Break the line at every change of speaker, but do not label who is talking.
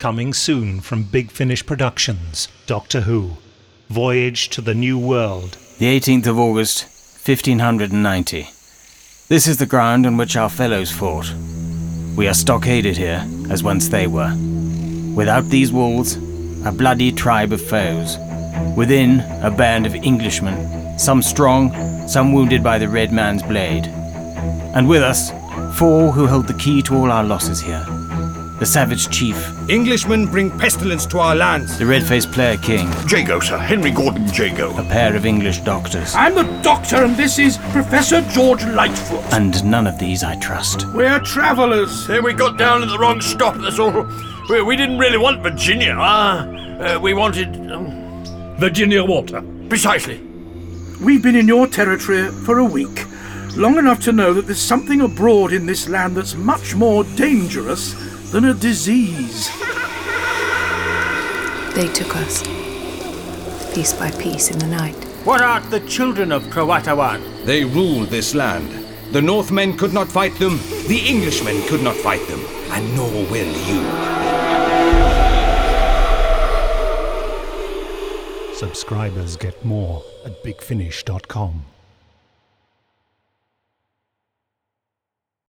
Coming soon from Big Finish Productions, Doctor Who, Voyage to the New World.
The 18th of August, 1590. This is the ground on which our fellows fought. We are stockaded here, as once they were. Without these walls, a bloody tribe of foes. Within, a band of Englishmen, some strong, some wounded by the Red Man's blade. And with us, 4 who hold the key to all our losses here. The savage chief.
Englishmen bring pestilence to our lands.
The red-faced player king.
Jago, sir. Henry Gordon Jago.
A pair of English doctors.
I'm the doctor, and this is Professor George Lightfoot.
And none of these I trust.
We're travellers.
We got down at the wrong stop, that's all. We didn't really want Virginia. We wanted...
Virginia Water.
Precisely.
We've been in your territory for a week, long enough to know that there's something abroad in this land that's much more dangerous than a disease.
They took us, piece by piece in the night.
What art the children of Croatoan?
They ruled this land. The Northmen could not fight them, the Englishmen could not fight them, and nor will you.
Subscribers get more at bigfinish.com.